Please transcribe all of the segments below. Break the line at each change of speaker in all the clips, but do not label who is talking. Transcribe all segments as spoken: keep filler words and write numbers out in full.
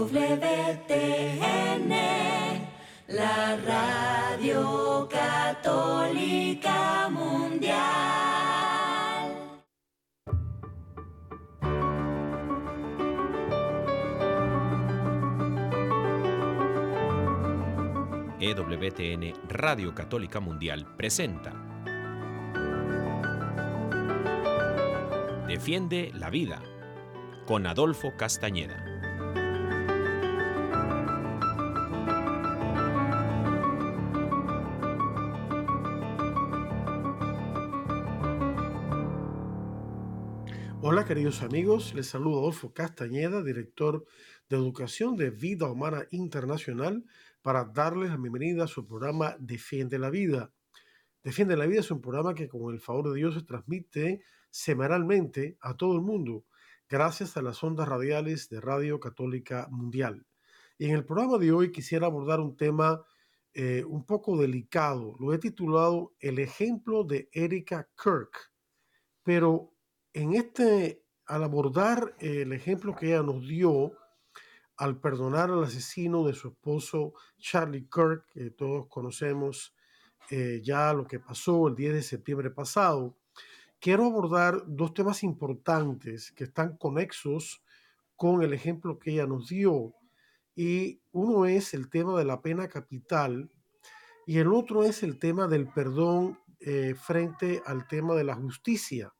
W T N, la Radio Católica Mundial.
E W T N Radio Católica Mundial presenta Defiende la Vida con Adolfo Castañeda.
Hola queridos amigos, les saludo Adolfo Castañeda, director de Educación de Vida Humana Internacional, para darles la bienvenida a su programa Defiende la Vida. Defiende la Vida es un programa que con el favor de Dios se transmite semanalmente a todo el mundo, gracias a las ondas radiales de Radio Católica Mundial. Y en el programa de hoy quisiera abordar un tema eh, un poco delicado. Lo he titulado El ejemplo de Erika Kirk, pero en este, al abordar el ejemplo que ella nos dio al perdonar al asesino de su esposo Charlie Kirk, que todos conocemos eh, ya lo que pasó el diez de septiembre pasado, quiero abordar dos temas importantes que están conexos con el ejemplo que ella nos dio. Y uno es el tema de la pena capital y el otro es el tema del perdón eh, frente al tema de la justicia.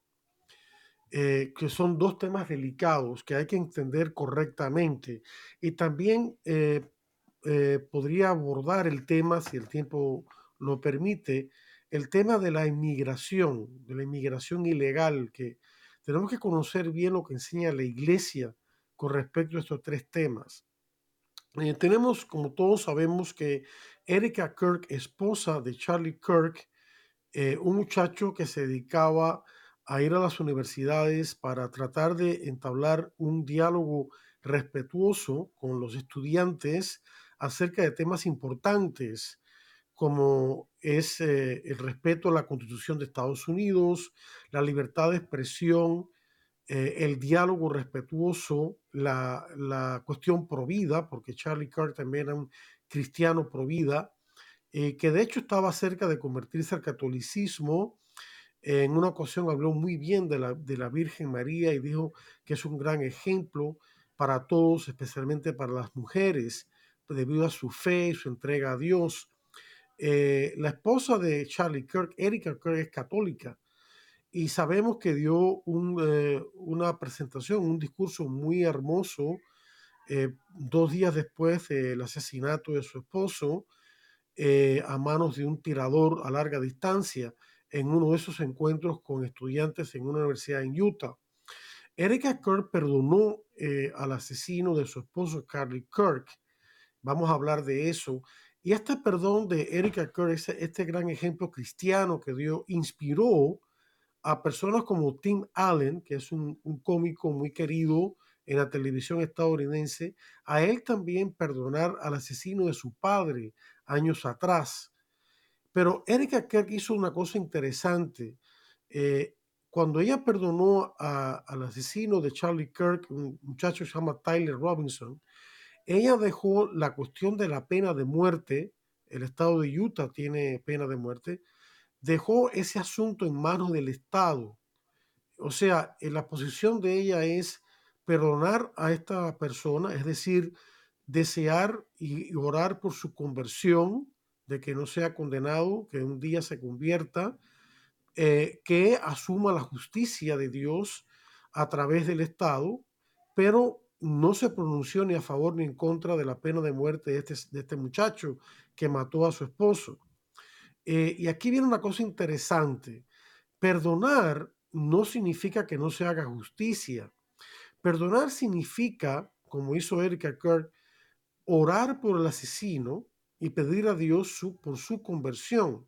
Eh, que son dos temas delicados que hay que entender correctamente. Y también eh, eh, podría abordar el tema, si el tiempo lo permite, el tema de la inmigración, de la inmigración ilegal, que tenemos que conocer bien lo que enseña la Iglesia con respecto a estos tres temas. Eh, tenemos, como todos sabemos, que Erika Kirk, esposa de Charlie Kirk, eh, un muchacho que se dedicaba a ir a las universidades para tratar de entablar un diálogo respetuoso con los estudiantes acerca de temas importantes como es eh, el respeto a la Constitución de Estados Unidos, la libertad de expresión, eh, el diálogo respetuoso, la, la cuestión pro vida, porque Charlie Kirk también era un cristiano pro vida, eh, que de hecho estaba cerca de convertirse al catolicismo. En una ocasión habló muy bien de la, de la Virgen María y dijo que es un gran ejemplo para todos, especialmente para las mujeres, debido a su fe y su entrega a Dios. Eh, la esposa de Charlie Kirk, Erika Kirk, es católica y sabemos que dio un, eh, una presentación, un discurso muy hermoso eh, dos días después del asesinato de su esposo, Eh, a manos de un tirador a larga distancia en uno de esos encuentros con estudiantes en una universidad en Utah. Erika Kirk perdonó eh, al asesino de su esposo Charlie Kirk. Vamos a hablar de eso. Y este perdón de Erika Kirk, este, este gran ejemplo cristiano que dio, inspiró a personas como Tim Allen, que es un, un cómico muy querido en la televisión estadounidense, a él también perdonar al asesino de su padre años atrás. Pero Erika Kirk hizo una cosa interesante. Eh, cuando ella perdonó a, al asesino de Charlie Kirk, un muchacho que se llama Tyler Robinson, ella dejó la cuestión de la pena de muerte. El estado de Utah tiene pena de muerte. Dejó ese asunto en manos del Estado. O sea, en la posición de ella es perdonar a esta persona, es decir, desear y orar por su conversión, de que no sea condenado, que un día se convierta, eh, que asuma la justicia de Dios a través del Estado, pero no se pronunció ni a favor ni en contra de la pena de muerte de este, de este muchacho que mató a su esposo. Eh, y aquí viene una cosa interesante. Perdonar no significa que no se haga justicia. Perdonar significa, como hizo Erika Kirk, orar por el asesino y pedir a Dios su, por su conversión.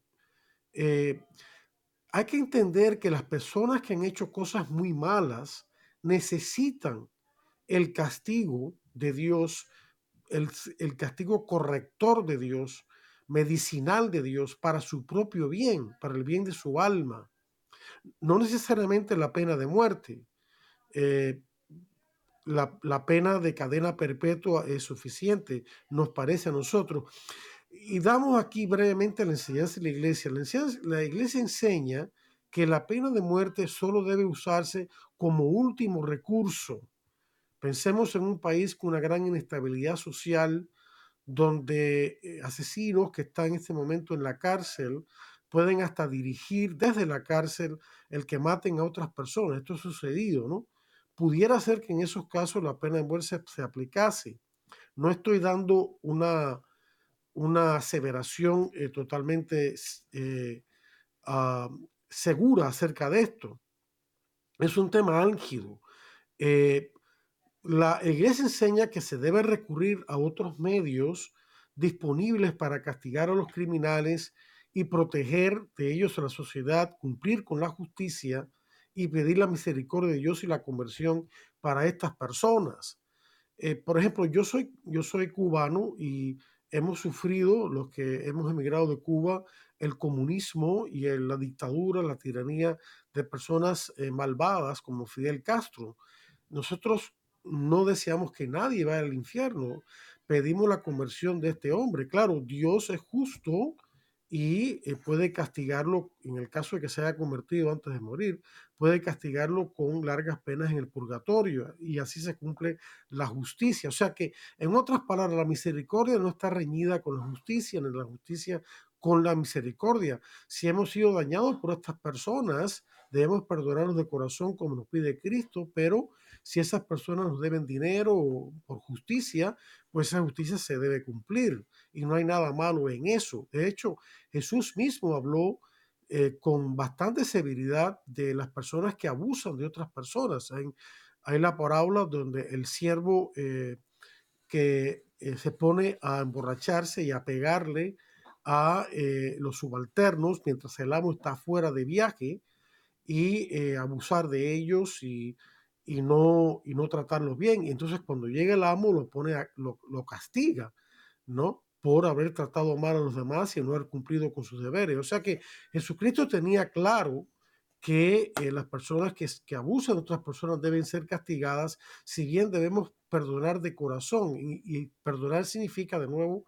Eh, hay que entender que las personas que han hecho cosas muy malas necesitan el castigo de Dios, el, el castigo corrector de Dios, medicinal de Dios para su propio bien, para el bien de su alma. No necesariamente la pena de muerte. Eh, la, la pena de cadena perpetua es suficiente, nos parece a nosotros. Y damos aquí brevemente la enseñanza de la iglesia. La, enseñanza, la iglesia enseña que la pena de muerte solo debe usarse como último recurso. Pensemos en un país con una gran inestabilidad social, donde eh, asesinos que están en este momento en la cárcel pueden hasta dirigir desde la cárcel el que maten a otras personas. Esto ha sucedido, ¿no? Pudiera ser que en esos casos la pena de muerte se, se aplicase. No estoy dando una, una aseveración eh, totalmente eh, uh, segura acerca de esto. Es un tema álgido. Eh, la iglesia enseña que se debe recurrir a otros medios disponibles para castigar a los criminales y proteger de ellos a la sociedad, cumplir con la justicia y pedir la misericordia de Dios y la conversión para estas personas. Eh, por ejemplo, yo soy, yo soy cubano y hemos sufrido, los que hemos emigrado de Cuba, el comunismo y el, la dictadura, la tiranía de personas eh, malvadas como Fidel Castro. Nosotros no deseamos que nadie vaya al infierno, pedimos la conversión de este hombre. Claro, Dios es justo y eh, puede castigarlo, en el caso de que se haya convertido antes de morir, puede castigarlo con largas penas en el purgatorio y así se cumple la justicia. O sea que, en otras palabras, la misericordia no está reñida con la justicia, ni la justicia con la misericordia. Si hemos sido dañados por estas personas, debemos perdonarlos de corazón como nos pide Cristo, pero si esas personas nos deben dinero por justicia, pues esa justicia se debe cumplir y no hay nada malo en eso. De hecho, Jesús mismo habló eh, con bastante severidad de las personas que abusan de otras personas. Hay, hay la parábola donde el siervo eh, que eh, se pone a emborracharse y a pegarle a eh, los subalternos mientras el amo está fuera de viaje y eh, abusar de ellos y, y, no, y no tratarlos bien. Y entonces cuando llega el amo lo, pone a, lo, lo castiga, ¿no? Por haber tratado mal a los demás y no haber cumplido con sus deberes. O sea que Jesucristo tenía claro que eh, las personas que, que abusan de otras personas deben ser castigadas, si bien debemos perdonar de corazón. Y, y perdonar significa, de nuevo,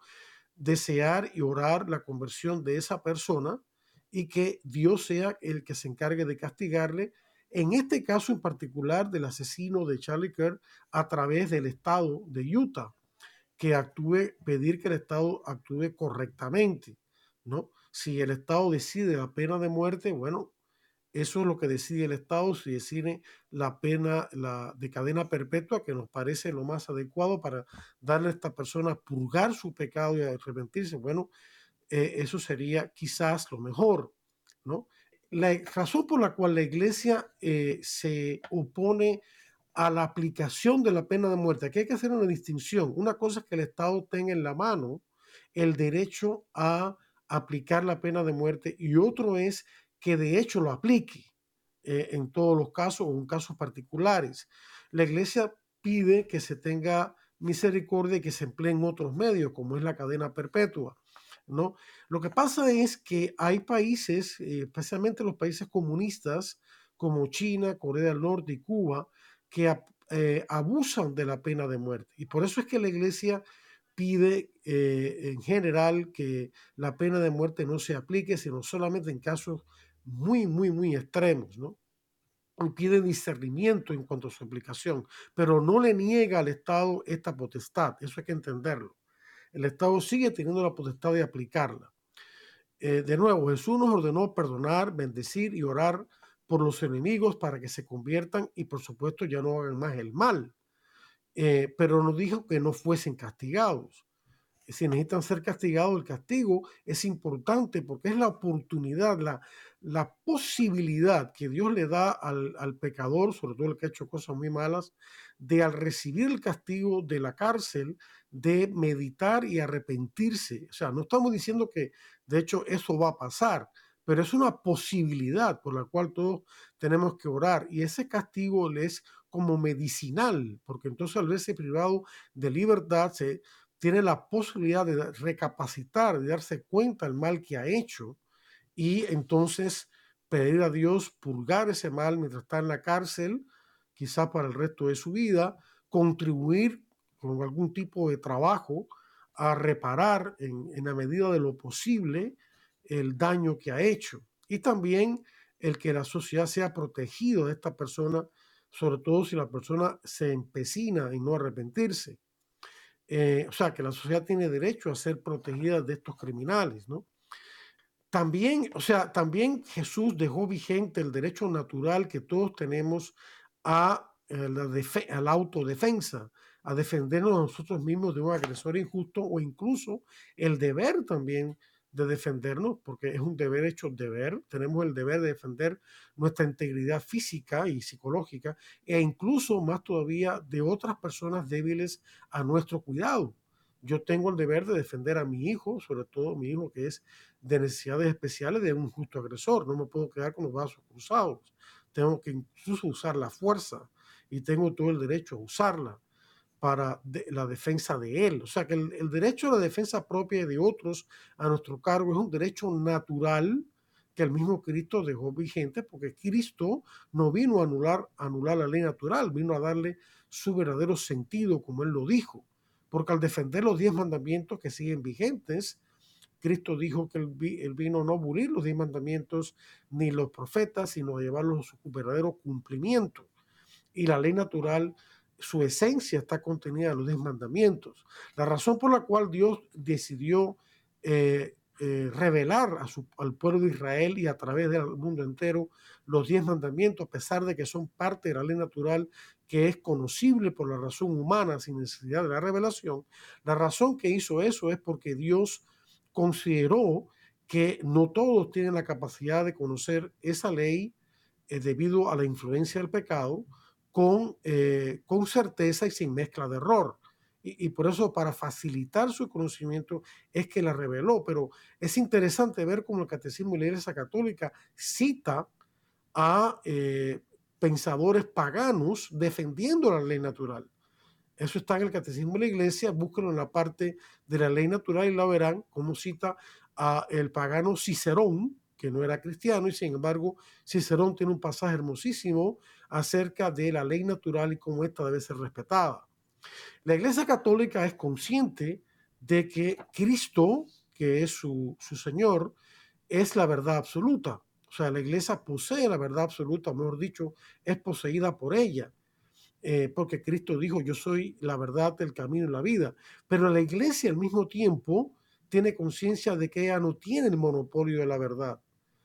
desear y orar la conversión de esa persona y que Dios sea el que se encargue de castigarle. En este caso en particular del asesino de Charlie Kirk, a través del estado de Utah, que actúe, pedir que el Estado actúe correctamente, ¿no? Si el Estado decide la pena de muerte, bueno, eso es lo que decide el Estado, si decide la pena la, de cadena perpetua, que nos parece lo más adecuado para darle a esta persona purgar su pecado y arrepentirse, bueno, eh, eso sería quizás lo mejor, ¿no? La razón por la cual la iglesia eh, se opone a la aplicación de la pena de muerte, aquí hay que hacer una distinción. Una cosa es que el Estado tenga en la mano el derecho a aplicar la pena de muerte y otro es que de hecho lo aplique eh, en todos los casos o en casos particulares. La iglesia pide que se tenga misericordia y que se empleen otros medios, como es la cadena perpetua, ¿no? Lo que pasa es que hay países, eh, especialmente los países comunistas, como China, Corea del Norte y Cuba, que eh, abusan de la pena de muerte. Y por eso es que la iglesia pide eh, en general que la pena de muerte no se aplique, sino solamente en casos muy, muy, muy extremos, ¿no? Y pide discernimiento en cuanto a su aplicación, pero no le niega al Estado esta potestad, eso hay que entenderlo. El Estado sigue teniendo la potestad de aplicarla. Eh, de nuevo, Jesús nos ordenó perdonar, bendecir y orar por los enemigos para que se conviertan y por supuesto ya no hagan más el mal. Eh, pero nos dijo que no fuesen castigados. Si necesitan ser castigados, el castigo es importante porque es la oportunidad, la, la posibilidad que Dios le da al, al pecador, sobre todo el que ha hecho cosas muy malas, de al recibir el castigo de la cárcel, de meditar y arrepentirse. O sea, no estamos diciendo que de hecho eso va a pasar, pero es una posibilidad por la cual todos tenemos que orar y ese castigo le es como medicinal, porque entonces al verse privado de libertad se tiene la posibilidad de recapacitar, de darse cuenta del mal que ha hecho y entonces pedir a Dios purgar ese mal mientras está en la cárcel, quizá para el resto de su vida, contribuir con algún tipo de trabajo a reparar en, en la medida de lo posible el daño que ha hecho. Y también el que la sociedad sea protegida de esta persona, sobre todo si la persona se empecina en no arrepentirse. Eh, o sea, que la sociedad tiene derecho a ser protegida de estos criminales, ¿no? También, o sea, también Jesús dejó vigente el derecho natural que todos tenemos a, eh, la, defe- a la autodefensa, a defendernos a nosotros mismos de un agresor injusto, o incluso el deber también de defendernos, porque es un deber hecho deber. Tenemos el deber de defender nuestra integridad física y psicológica, e incluso más todavía de otras personas débiles a nuestro cuidado. Yo tengo el deber de defender a mi hijo, sobre todo mi hijo que es de necesidades especiales, de un justo agresor. No me puedo quedar con los brazos cruzados. Tengo que incluso usar la fuerza, y tengo todo el derecho a usarla para de, la defensa de él. O sea que el, el derecho a la defensa propia de otros a nuestro cargo es un derecho natural que el mismo Cristo dejó vigente, porque Cristo no vino a anular, a anular la ley natural, vino a darle su verdadero sentido, como él lo dijo. Porque al defender los diez mandamientos que siguen vigentes, Cristo dijo que él vino no a abolir los diez mandamientos ni los profetas, sino a llevarlos a su verdadero cumplimiento. Y la ley natural, su esencia está contenida en los diez mandamientos. La razón por la cual Dios decidió eh, eh, revelar a su, al pueblo de Israel y a través del mundo entero los diez mandamientos, a pesar de que son parte de la ley natural que es conocible por la razón humana sin necesidad de la revelación, la razón que hizo eso es porque Dios consideró que no todos tienen la capacidad de conocer esa ley eh, debido a la influencia del pecado con, eh, con certeza y sin mezcla de error. Y, y por eso, para facilitar su conocimiento, es que la reveló. Pero es interesante ver cómo el Catecismo de la Iglesia Católica cita a eh, pensadores paganos defendiendo la ley natural. Eso está en el Catecismo de la Iglesia, búsquenlo en la parte de la ley natural y la verán, como cita a el pagano Cicerón, que no era cristiano, y sin embargo Cicerón tiene un pasaje hermosísimo acerca de la ley natural y cómo esta debe ser respetada. La Iglesia Católica es consciente de que Cristo, que es su, su Señor, es la verdad absoluta. O sea, la Iglesia posee la verdad absoluta, mejor dicho, es poseída por ella. Eh, porque Cristo dijo, yo soy la verdad, el camino y la vida. Pero la iglesia al mismo tiempo tiene conciencia de que ella no tiene el monopolio de la verdad.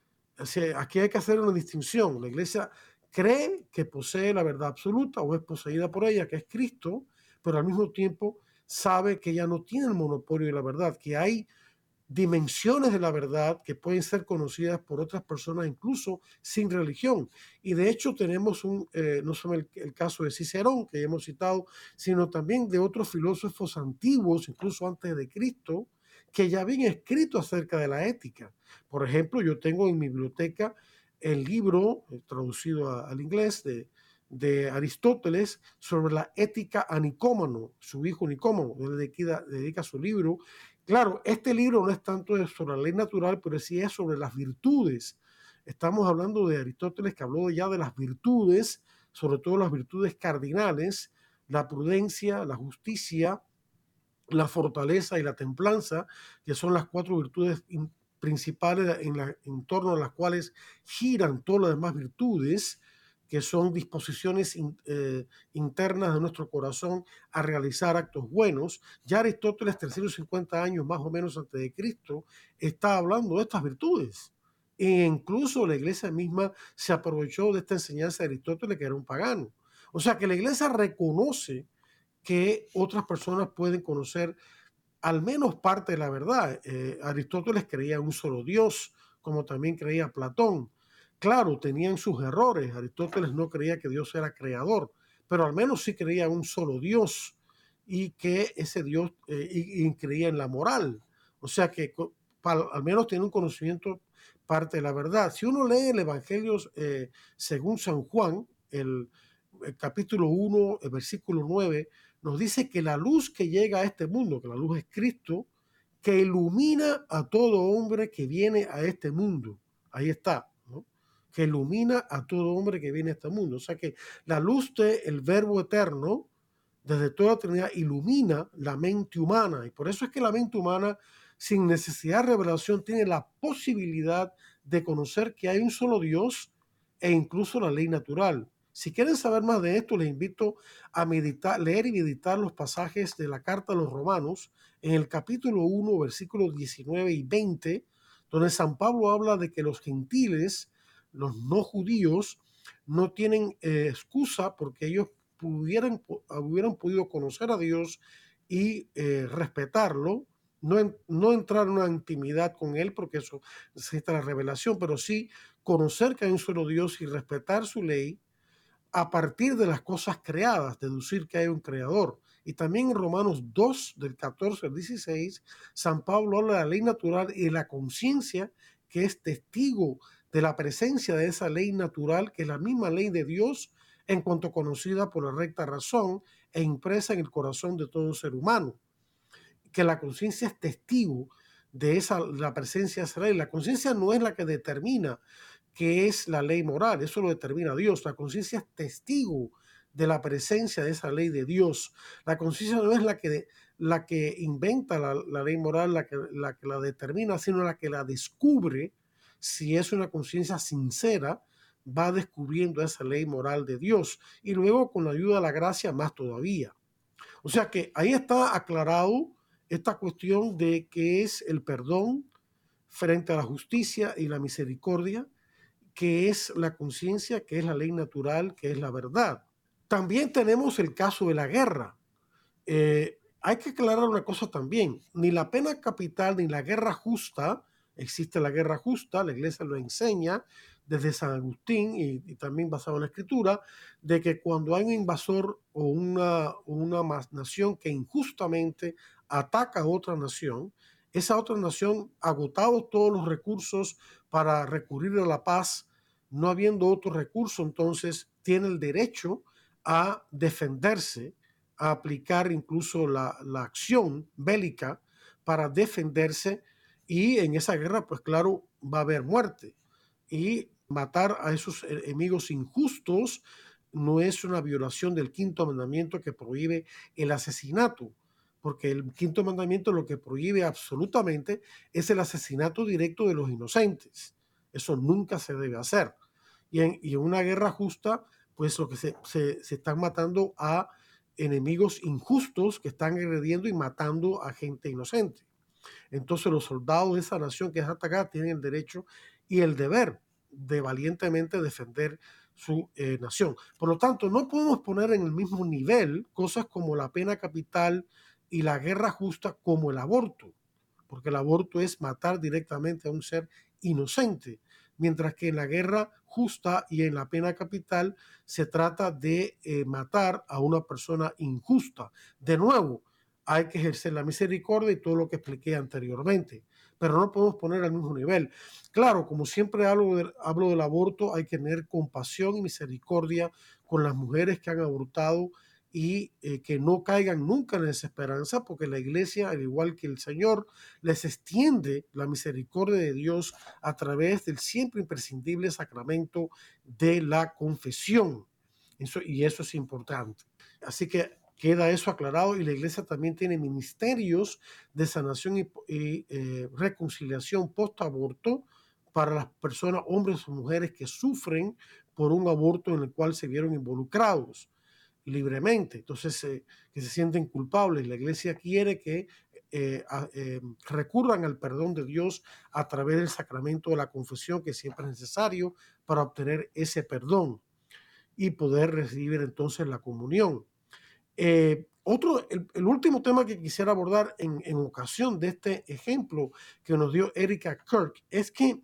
O sea, aquí hay que hacer una distinción. La iglesia cree que posee la verdad absoluta o es poseída por ella, que es Cristo, pero al mismo tiempo sabe que ella no tiene el monopolio de la verdad, que hay dimensiones de la verdad que pueden ser conocidas por otras personas, incluso sin religión. Y de hecho tenemos un, eh, no solo el, el caso de Cicerón, que ya hemos citado, sino también de otros filósofos antiguos, incluso antes de Cristo, que ya habían escrito acerca de la ética. Por ejemplo, yo tengo en mi biblioteca el libro, eh, traducido a, al inglés, de, de Aristóteles sobre la ética a Nicómano, su hijo Nicómano. Él dedica, dedica su libro. Claro, este libro no es tanto sobre la ley natural, pero sí es sobre las virtudes. Estamos hablando de Aristóteles, que habló ya de las virtudes, sobre todo las virtudes cardinales, la prudencia, la justicia, la fortaleza y la templanza, que son las cuatro virtudes principales en, la, en torno a las cuales giran todas las demás virtudes, que son disposiciones in, eh, internas de nuestro corazón a realizar actos buenos. Ya Aristóteles, trescientos cincuenta años más o menos antes de Cristo, está hablando de estas virtudes. E incluso la iglesia misma se aprovechó de esta enseñanza de Aristóteles, que era un pagano. O sea que la iglesia reconoce que otras personas pueden conocer al menos parte de la verdad. Eh, Aristóteles creía en un solo Dios, como también creía Platón. Claro, tenían sus errores. Aristóteles no creía que Dios era creador, pero al menos sí creía en un solo Dios, y que ese Dios eh, y, y creía en la moral. O sea que para, al menos tiene un conocimiento parte de la verdad. Si uno lee el Evangelio eh, según San Juan, el, el capítulo uno, el versículo nueve, nos dice que la luz que llega a este mundo, que la luz es Cristo, que ilumina a todo hombre que viene a este mundo. Ahí está, ¿no? Que ilumina a todo hombre que viene a este mundo. O sea que la luz del verbo eterno, desde toda la eternidad ilumina la mente humana. Y por eso es que la mente humana, sin necesidad de revelación, tiene la posibilidad de conocer que hay un solo Dios e incluso la ley natural. Si quieren saber más de esto, les invito a meditar, leer y meditar los pasajes de la carta a los Romanos en el capítulo uno, versículos diecinueve y veinte, donde San Pablo habla de que los gentiles, los no judíos, no tienen eh, excusa porque ellos pudieran, hubieran podido conocer a Dios y eh, respetarlo, no, en, no entrar en una intimidad con Él, porque eso necesita la revelación, pero sí conocer que hay un solo Dios y respetar su ley a partir de las cosas creadas, deducir que hay un creador. Y también en Romanos dos, del catorce al dieciséis, San Pablo habla de la ley natural y de la conciencia, que es testigo de la presencia de esa ley natural, que es la misma ley de Dios, en cuanto conocida por la recta razón e impresa en el corazón de todo ser humano. Que la conciencia es testigo de esa, la presencia de esa ley. La conciencia no es la que determina qué es la ley moral, eso lo determina Dios. La conciencia es testigo de la presencia de esa ley de Dios. La conciencia no es la que, la que inventa la, la ley moral, la que, la que la determina, sino la que la descubre. Si es una conciencia sincera, va descubriendo esa ley moral de Dios. Y luego, con la ayuda de la gracia, más todavía. O sea que ahí está aclarado esta cuestión de qué es el perdón frente a la justicia y la misericordia, que es la conciencia, que es la ley natural, que es la verdad. También tenemos el caso de la guerra. Eh, hay que aclarar una cosa también, ni la pena capital ni la guerra justa, existe la guerra justa, la iglesia lo enseña desde San Agustín y, y también basado en la escritura, de que cuando hay un invasor o una, una nación que injustamente ataca a otra nación, esa otra nación, agotados todos los recursos para recurrir a la paz, no habiendo otro recurso, entonces tiene el derecho a defenderse, a aplicar incluso la, la acción bélica para defenderse, y en esa guerra, pues claro, va a haber muerte. Y matar a esos enemigos injustos no es una violación del quinto mandamiento que prohíbe el asesinato, porque el quinto mandamiento lo que prohíbe absolutamente es el asesinato directo de los inocentes. Eso nunca se debe hacer. Y en, y en una guerra justa, pues lo que se, se, se están matando a enemigos injustos que están agrediendo y matando a gente inocente. Entonces los soldados de esa nación que es atacada tienen el derecho y el deber de valientemente defender su eh, nación. Por lo tanto, no podemos poner en el mismo nivel cosas como la pena capital y la guerra justa como el aborto, porque el aborto es matar directamente a un ser inocente, mientras que en la guerra justa y en la pena capital se trata de eh, matar a una persona injusta. De nuevo, hay que ejercer la misericordia y todo lo que expliqué anteriormente, pero no podemos poner al mismo nivel. Claro, como siempre hablo, de, hablo del aborto, hay que tener compasión y misericordia con las mujeres que han abortado y eh, que no caigan nunca en desesperanza, porque la iglesia, al igual que el Señor, les extiende la misericordia de Dios a través del siempre imprescindible sacramento de la confesión. Eso, y eso es importante. Así que queda eso aclarado, y la iglesia también tiene ministerios de sanación y, y eh, reconciliación post-aborto para las personas, hombres o mujeres, que sufren por un aborto en el cual se vieron involucrados libremente, entonces eh, que se sienten culpables. La iglesia quiere que eh, eh, recurran al perdón de Dios a través del sacramento de la confesión, que siempre es necesario para obtener ese perdón y poder recibir entonces la comunión. Eh, otro, el, el, último tema que quisiera abordar en, en ocasión de este ejemplo que nos dio Erika Kirk es que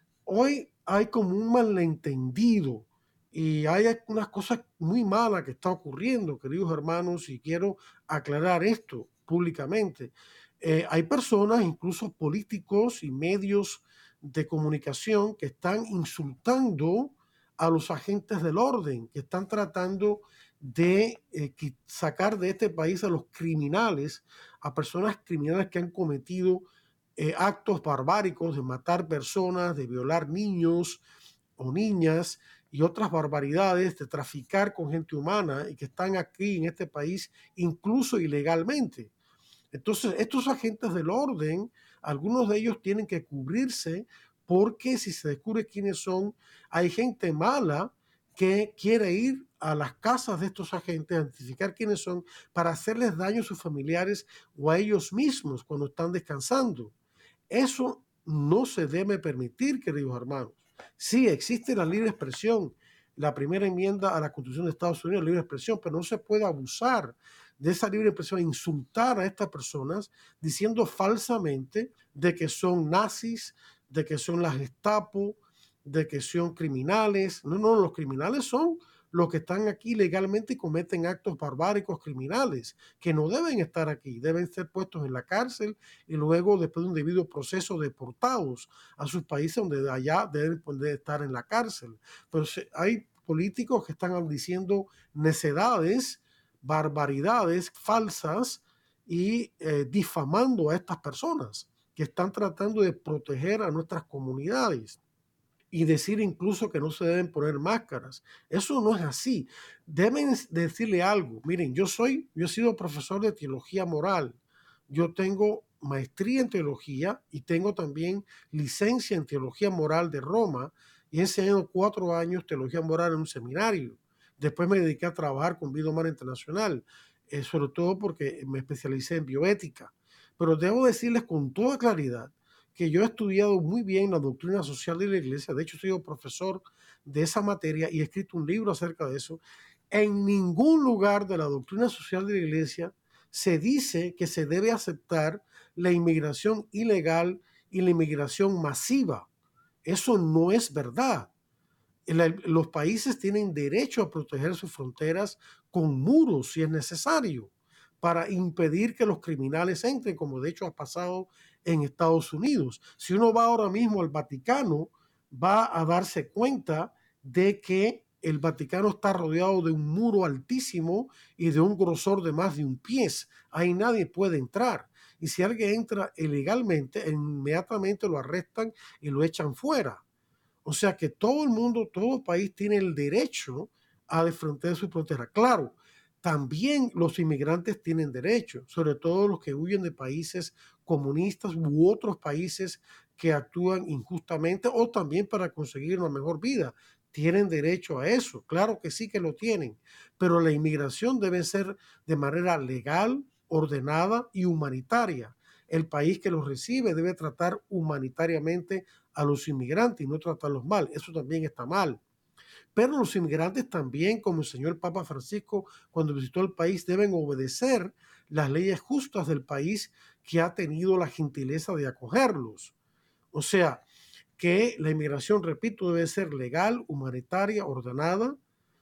hoy hay como un malentendido y hay unas cosas muy malas que están ocurriendo, queridos hermanos, y quiero aclarar esto públicamente. Eh, hay personas, incluso políticos y medios de comunicación, que están insultando a los agentes del orden, que están tratando de eh, sacar de este país a los criminales, a personas criminales que han cometido eh, actos barbáricos de matar personas, de violar niños o niñas, y otras barbaridades de traficar con gente humana y que están aquí en este país incluso ilegalmente. Entonces, estos agentes del orden, algunos de ellos tienen que cubrirse porque si se descubre quiénes son, hay gente mala que quiere ir a las casas de estos agentes, identificar quiénes son para hacerles daño a sus familiares o a ellos mismos cuando están descansando. Eso no se debe permitir, queridos hermanos. Sí, existe la libre expresión, la primera enmienda a la Constitución de Estados Unidos, libre expresión, pero no se puede abusar de esa libre expresión, insultar a estas personas diciendo falsamente de que son nazis, de que son las Gestapo, de que son criminales. No, no, los criminales son los que están aquí legalmente y cometen actos barbáricos criminales, que no deben estar aquí, deben ser puestos en la cárcel y luego, después de un debido proceso, deportados a sus países donde allá deben poder estar en la cárcel. Pero hay políticos que están diciendo necedades, barbaridades falsas y eh, difamando a estas personas que están tratando de proteger a nuestras comunidades y decir incluso que no se deben poner máscaras. Eso no es así. Deben decirle algo. Miren, yo soy, yo he sido profesor de teología moral. Yo tengo maestría en teología y tengo también licencia en teología moral de Roma y he enseñado cuatro años teología moral en un seminario. Después me dediqué a trabajar con Vida Humana Internacional, eh, sobre todo porque me especialicé en bioética. Pero debo decirles con toda claridad que yo he estudiado muy bien la doctrina social de la iglesia. De hecho, soy profesor de esa materia y he escrito un libro acerca de eso. En ningún lugar de la doctrina social de la iglesia se dice que se debe aceptar la inmigración ilegal y la inmigración masiva. Eso no es verdad. Los países tienen derecho a proteger sus fronteras con muros si es necesario para impedir que los criminales entren, como de hecho ha pasado en Estados Unidos. Si uno va ahora mismo al Vaticano, va a darse cuenta de que el Vaticano está rodeado de un muro altísimo y de un grosor de más de un pie. Ahí nadie puede entrar. Y si alguien entra ilegalmente, inmediatamente lo arrestan y lo echan fuera. O sea que todo el mundo, todo país tiene el derecho a defender su frontera. Claro, también los inmigrantes tienen derecho, sobre todo los que huyen de países comunistas u otros países que actúan injustamente o también para conseguir una mejor vida. Tienen derecho a eso, claro que sí que lo tienen, pero la inmigración debe ser de manera legal, ordenada y humanitaria. El país que los recibe debe tratar humanitariamente a los inmigrantes y no tratarlos mal. Eso también está mal. Pero los inmigrantes también, como enseñó el Papa Francisco cuando visitó el país, deben obedecer las leyes justas del país que ha tenido la gentileza de acogerlos. O sea, que la inmigración, repito, debe ser legal, humanitaria, ordenada,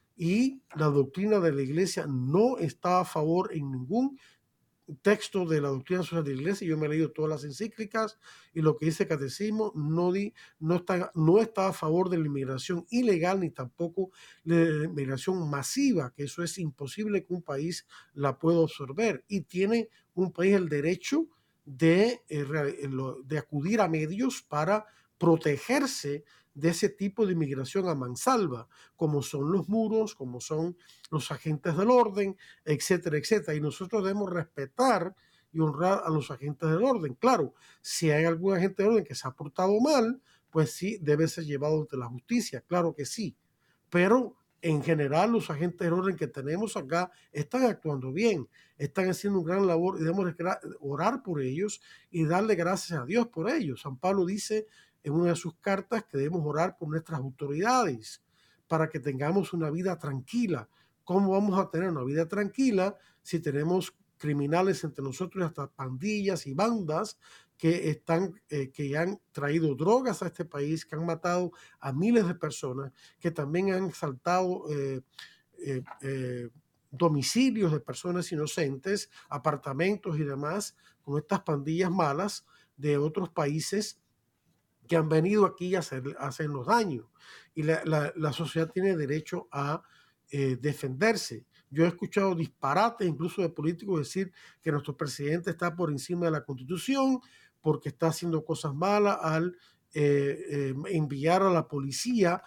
y la doctrina de la Iglesia no está a favor en ningún texto de la doctrina social de la iglesia. Yo me he leído todas las encíclicas y lo que dice el catecismo no, di, no, está, no está a favor de la inmigración ilegal ni tampoco de la inmigración masiva, que eso es imposible que un país la pueda absorber, y tiene un país el derecho de, de acudir a medios para protegerse de ese tipo de inmigración a mansalva, como son los muros, como son los agentes del orden, etcétera, etcétera. Y nosotros debemos respetar y honrar a los agentes del orden. Claro, si hay algún agente del orden que se ha portado mal, pues sí, debe ser llevado ante la justicia, claro que sí. Pero en general los agentes del orden que tenemos acá están actuando bien, están haciendo un gran labor y debemos orar por ellos y darle gracias a Dios por ellos. San Pablo dice en una de sus cartas que debemos orar por nuestras autoridades para que tengamos una vida tranquila. ¿Cómo vamos a tener una vida tranquila si tenemos criminales entre nosotros, hasta pandillas y bandas que, están, eh, que han traído drogas a este país, que han matado a miles de personas, que también han asaltado eh, eh, eh, domicilios de personas inocentes, apartamentos y demás, con estas pandillas malas de otros países que han venido aquí a, hacer, a hacernos daño? Y la, la, la sociedad tiene derecho a eh, defenderse. Yo he escuchado disparates incluso de políticos decir que nuestro presidente está por encima de la Constitución porque está haciendo cosas malas al eh, eh, enviar a la policía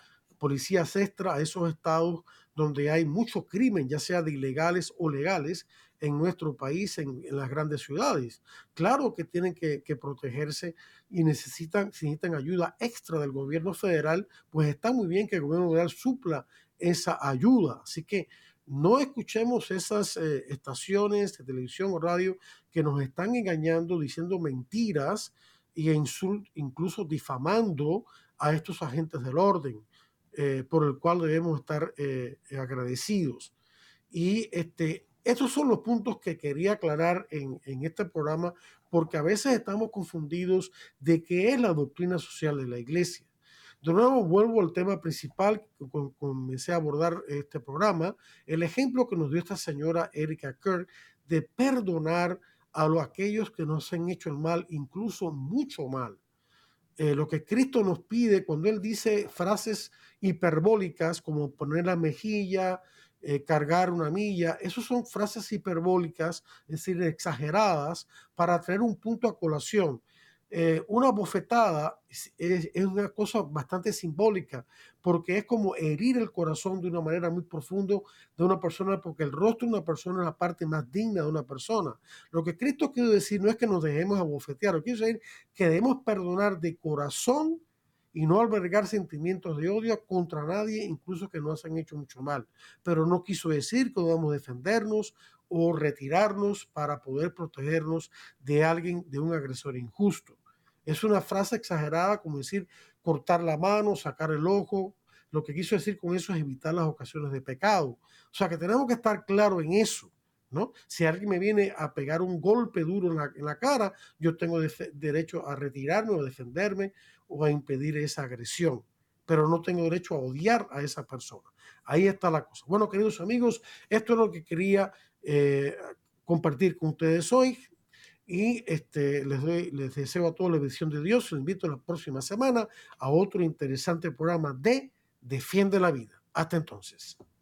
policías extra a esos estados donde hay mucho crimen, ya sea de ilegales o legales, en nuestro país, en, en las grandes ciudades. Claro que tienen que, que protegerse y necesitan, si necesitan ayuda extra del gobierno federal, pues está muy bien que el gobierno federal supla esa ayuda. Así que no escuchemos esas eh, estaciones de televisión o radio que nos están engañando, diciendo mentiras e insult, incluso difamando a estos agentes del orden, eh, por el cual debemos estar eh, agradecidos. Y este, estos son los puntos que quería aclarar en, en este programa, porque a veces estamos confundidos de qué es la doctrina social de la iglesia. De nuevo, vuelvo al tema principal que comencé a abordar este programa, el ejemplo que nos dio esta señora Erika Kirk de perdonar a los, aquellos que nos han hecho el mal, incluso mucho mal. Eh, lo que Cristo nos pide cuando Él dice frases hiperbólicas como poner la mejilla, eh, cargar una milla, esas son frases hiperbólicas, es decir, exageradas, para traer un punto a colación. Eh, una bofetada es, es, es una cosa bastante simbólica, porque es como herir el corazón de una manera muy profunda de una persona, porque el rostro de una persona es la parte más digna de una persona. Lo que Cristo quiere decir no es que nos dejemos abofetear, lo que quiere decir que debemos perdonar de corazón y no albergar sentimientos de odio contra nadie, incluso que nos han hecho mucho mal. Pero no quiso decir que debamos defendernos o retirarnos para poder protegernos de alguien, de un agresor injusto. Es una frase exagerada, como decir cortar la mano, sacar el ojo. Lo que quiso decir con eso es evitar las ocasiones de pecado. O sea que tenemos que estar claros en eso, ¿no? Si alguien me viene a pegar un golpe duro en la, en la cara, yo tengo de, derecho a retirarme o a defenderme o a impedir esa agresión, pero no tengo derecho a odiar a esa persona. Ahí está la cosa. Bueno, queridos amigos, esto es lo que quería eh, compartir con ustedes hoy. Y este, les, doy, les deseo a todos la bendición de Dios. Les invito la próxima semana a otro interesante programa de Defiende la Vida. Hasta entonces.